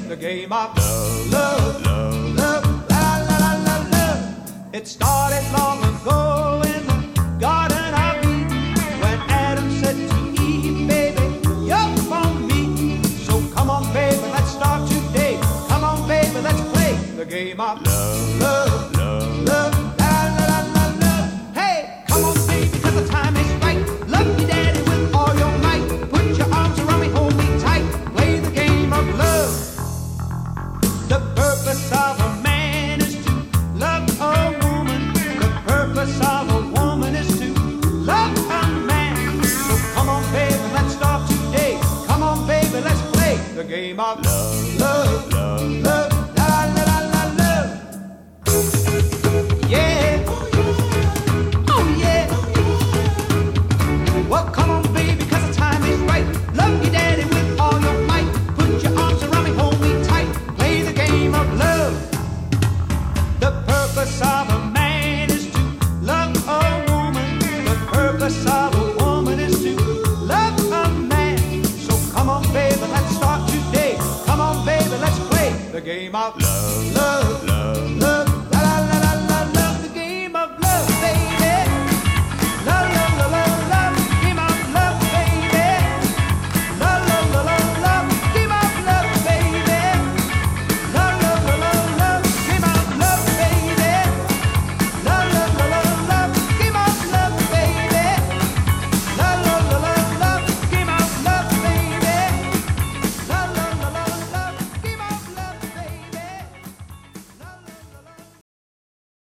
the game of love, love, love, la la la la love. It started long ago in the Garden of Eden when Adam said to Eve, baby, you're for me. So come on, baby, let's start today. Come on, baby, let's play the game of love, love, love, love, la la la la love. Hey, come on, baby, 'cause the time is right. Love me, daddy, with all your might. Put your arms around me, hold me tight. Play the game of love. The purpose of a man is to love a woman. The purpose of a woman is to love a man. So come on, baby, let's start today. Come on, baby, let's play the game of love, love, love, love, la la la la love. Yeah, oh yeah. Well, come on, baby, 'cause the time is right. Love your daddy with all your might. Put your arms around me, hold me tight. Play the game of love. The purpose of a man is to love a woman. The purpose of a woman is to love a man. So come on, baby, let's start today. Come on, baby, let's play the game of love, love, love.